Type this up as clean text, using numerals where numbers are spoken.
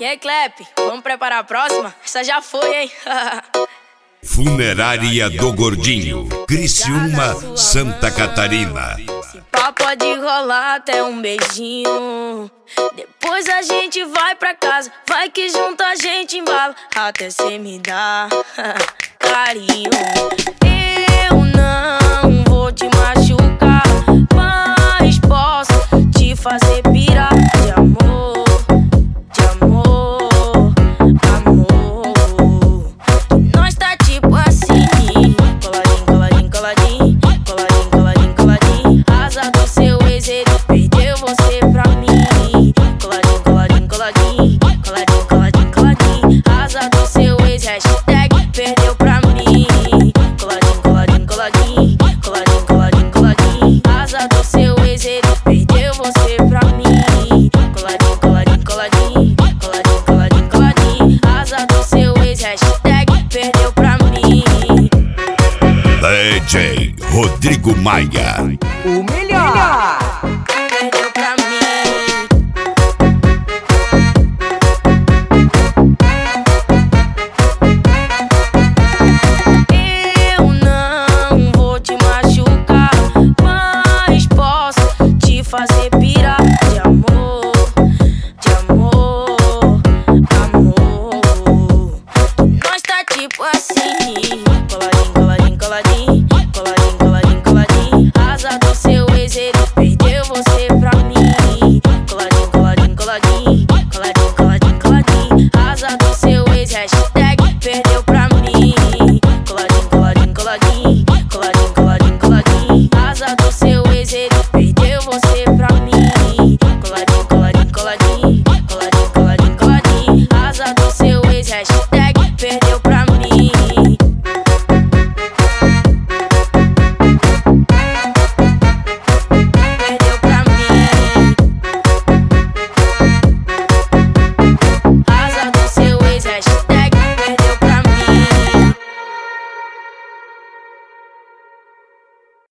E aí, Clep, vamos preparar a próxima? Essa já foi, hein? Funerária do Gordinho, Criciúma, Santa Catarina. Se pá, pode rolar até um beijinho. Depois a gente vai pra casa, vai que junto a gente embala. Até cê me dá carinho. Eu não vou te machucar, mas posso te fazer pirar de amor, de amor, amor. Nós tá tipo assim, coladinho, coladinho, coladinho, coladinho, coladinho, coladinho. Asa do seu ex, ele perdeu você pra mim. Coladinho, coladinho, coladinho, coladinho, coladinho, coladinho. Asa do seu ex, hashtag perdeu pra mim. Coladinho, coladinho, coladinho, coladinho, coladinho, coladinho. Asa do seu ex, ele perdeu você pra mim. Coladinho, coladinho, coladinho, coladinho, coladinho, coladinho. Asa do seu ex, hashtag perdeu pra mim. DJ Rodrigo Maia. O melhor. Perdeu